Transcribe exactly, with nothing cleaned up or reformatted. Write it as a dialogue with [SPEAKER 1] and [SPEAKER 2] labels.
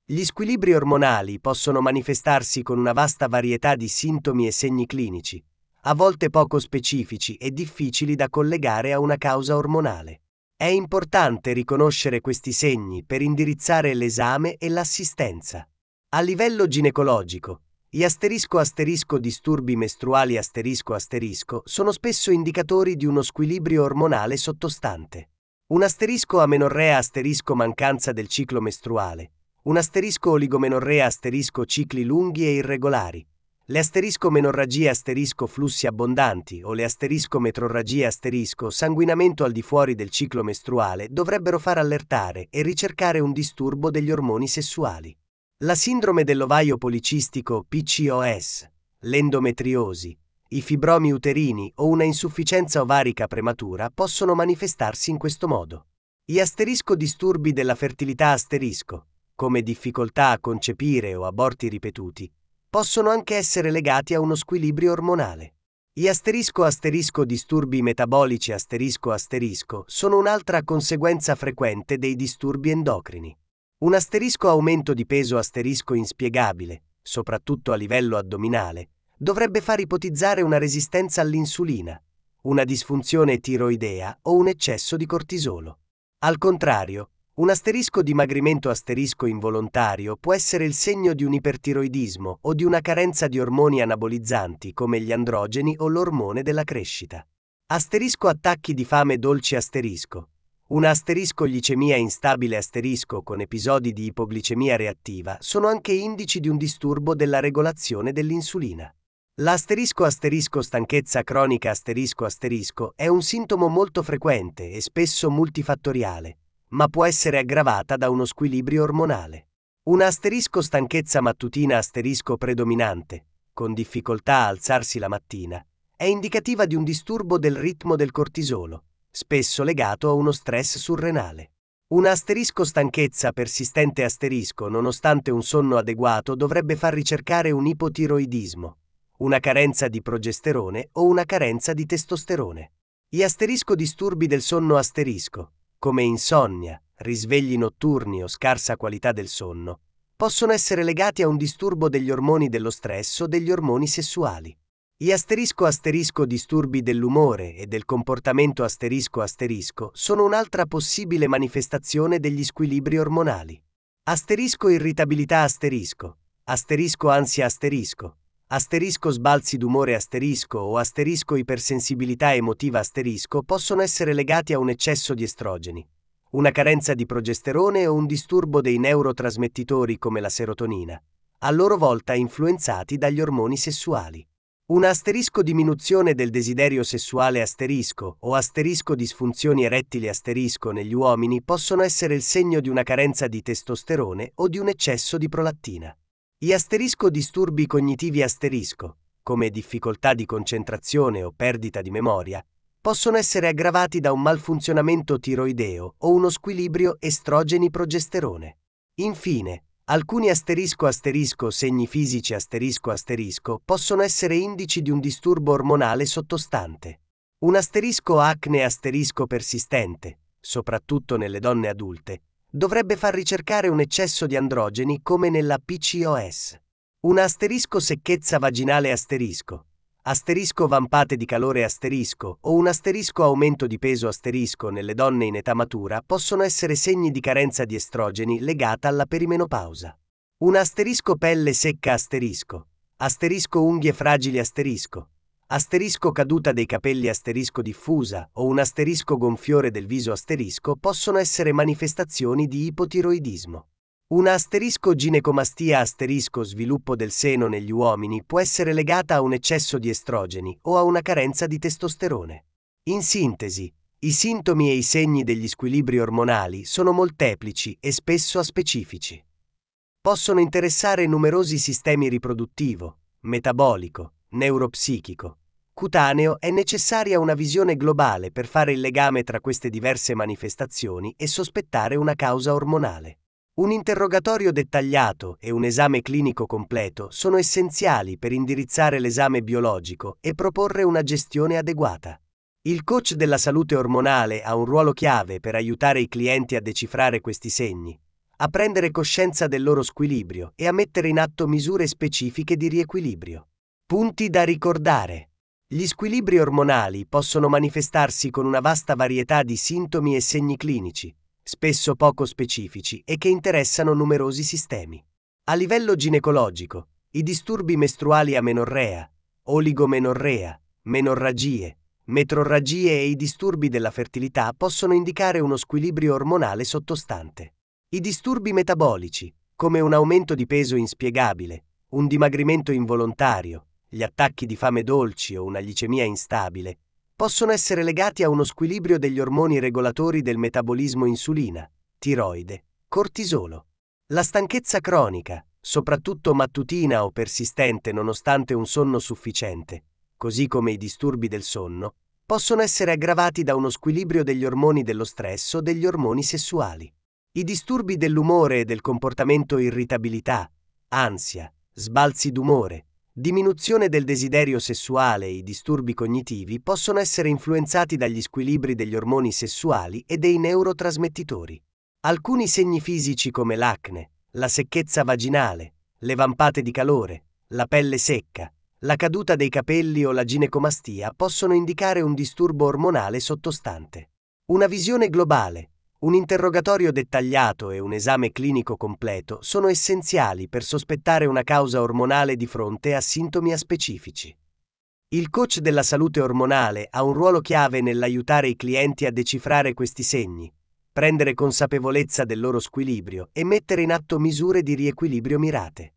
[SPEAKER 1] Gli squilibri ormonali possono manifestarsi con una vasta varietà di sintomi e segni clinici, a volte poco specifici e difficili da collegare a una causa ormonale. È importante riconoscere questi segni per indirizzare l'esame e l'assistenza. A livello ginecologico, gli asterisco asterisco disturbi mestruali asterisco asterisco sono spesso indicatori di uno squilibrio ormonale sottostante. Un asterisco amenorrea asterisco mancanza del ciclo mestruale, un asterisco oligomenorrea asterisco cicli lunghi e irregolari, le asterisco menorragie asterisco flussi abbondanti o le asterisco metrorragie asterisco sanguinamento al di fuori del ciclo mestruale dovrebbero far allertare e ricercare un disturbo degli ormoni sessuali. La sindrome dell'ovaio policistico P C O S, l'endometriosi, i fibromi uterini o una insufficienza ovarica prematura possono manifestarsi in questo modo. Gli asterisco disturbi della fertilità asterisco, come difficoltà a concepire o aborti ripetuti, possono anche essere legati a uno squilibrio ormonale. Gli asterisco asterisco disturbi metabolici asterisco asterisco sono un'altra conseguenza frequente dei disturbi endocrini. Un asterisco aumento di peso asterisco inspiegabile, soprattutto a livello addominale, dovrebbe far ipotizzare una resistenza all'insulina, una disfunzione tiroidea o un eccesso di cortisolo. Al contrario, un asterisco dimagrimento asterisco involontario può essere il segno di un ipertiroidismo o di una carenza di ormoni anabolizzanti come gli androgeni o l'ormone della crescita. Asterisco attacchi di fame dolci asterisco. Una asterisco glicemia instabile asterisco con episodi di ipoglicemia reattiva sono anche indici di un disturbo della regolazione dell'insulina. L'asterisco asterisco stanchezza cronica asterisco asterisco è un sintomo molto frequente e spesso multifattoriale, ma può essere aggravata da uno squilibrio ormonale. Una asterisco stanchezza mattutina asterisco predominante, con difficoltà a alzarsi la mattina, è indicativa di un disturbo del ritmo del cortisolo, spesso legato a uno stress surrenale. Una asterisco stanchezza persistente asterisco nonostante un sonno adeguato dovrebbe far ricercare un ipotiroidismo, una carenza di progesterone o una carenza di testosterone. Gli asterisco disturbi del sonno asterisco, come insonnia, risvegli notturni o scarsa qualità del sonno, possono essere legati a un disturbo degli ormoni dello stress o degli ormoni sessuali. Gli asterisco asterisco disturbi dell'umore e del comportamento asterisco asterisco sono un'altra possibile manifestazione degli squilibri ormonali. Asterisco irritabilità asterisco, asterisco ansia asterisco, asterisco sbalzi d'umore asterisco o asterisco ipersensibilità emotiva asterisco possono essere legati a un eccesso di estrogeni, una carenza di progesterone o un disturbo dei neurotrasmettitori come la serotonina, a loro volta influenzati dagli ormoni sessuali. Una asterisco diminuzione del desiderio sessuale asterisco o asterisco disfunzioni erettili asterisco negli uomini possono essere il segno di una carenza di testosterone o di un eccesso di prolattina. Gli asterisco disturbi cognitivi asterisco, come difficoltà di concentrazione o perdita di memoria, possono essere aggravati da un malfunzionamento tiroideo o uno squilibrio estrogeni-progesterone. Infine, alcuni asterisco asterisco segni fisici asterisco asterisco possono essere indici di un disturbo ormonale sottostante. Un asterisco acne asterisco persistente, soprattutto nelle donne adulte, dovrebbe far ricercare un eccesso di androgeni come nella P C O S. Un asterisco secchezza vaginale asterisco, asterisco vampate di calore asterisco o un asterisco aumento di peso asterisco nelle donne in età matura possono essere segni di carenza di estrogeni legata alla perimenopausa. Un asterisco pelle secca asterisco, asterisco unghie fragili asterisco, asterisco caduta dei capelli asterisco diffusa o un asterisco gonfiore del viso asterisco possono essere manifestazioni di ipotiroidismo. Una asterisco ginecomastia asterisco sviluppo del seno negli uomini può essere legata a un eccesso di estrogeni o a una carenza di testosterone. In sintesi, i sintomi e i segni degli squilibri ormonali sono molteplici e spesso aspecifici. Possono interessare numerosi sistemi riproduttivo, metabolico, neuropsichico, cutaneo. È necessaria una visione globale per fare il legame tra queste diverse manifestazioni e sospettare una causa ormonale. Un interrogatorio dettagliato e un esame clinico completo sono essenziali per indirizzare l'esame biologico e proporre una gestione adeguata. Il coach della salute ormonale ha un ruolo chiave per aiutare i clienti a decifrare questi segni, a prendere coscienza del loro squilibrio e a mettere in atto misure specifiche di riequilibrio. Punti da ricordare. Gli squilibri ormonali possono manifestarsi con una vasta varietà di sintomi e segni clinici, spesso poco specifici e che interessano numerosi sistemi. A livello ginecologico, i disturbi mestruali amenorrea, oligomenorrea, menorragie, metrorragie e i disturbi della fertilità possono indicare uno squilibrio ormonale sottostante. I disturbi metabolici, come un aumento di peso inspiegabile, un dimagrimento involontario, gli attacchi di fame dolci o una glicemia instabile, possono essere legati a uno squilibrio degli ormoni regolatori del metabolismo insulina, tiroide, cortisolo. La stanchezza cronica, soprattutto mattutina o persistente nonostante un sonno sufficiente, così come i disturbi del sonno, possono essere aggravati da uno squilibrio degli ormoni dello stress o degli ormoni sessuali. I disturbi dell'umore e del comportamento, irritabilità, ansia, sbalzi d'umore, diminuzione del desiderio sessuale e i disturbi cognitivi possono essere influenzati dagli squilibri degli ormoni sessuali e dei neurotrasmettitori. Alcuni segni fisici come l'acne, la secchezza vaginale, le vampate di calore, la pelle secca, la caduta dei capelli o la ginecomastia possono indicare un disturbo ormonale sottostante. Una visione globale, un interrogatorio dettagliato e un esame clinico completo sono essenziali per sospettare una causa ormonale di fronte a sintomi aspecifici. Il coach della salute ormonale ha un ruolo chiave nell'aiutare i clienti a decifrare questi segni, prendere consapevolezza del loro squilibrio e mettere in atto misure di riequilibrio mirate.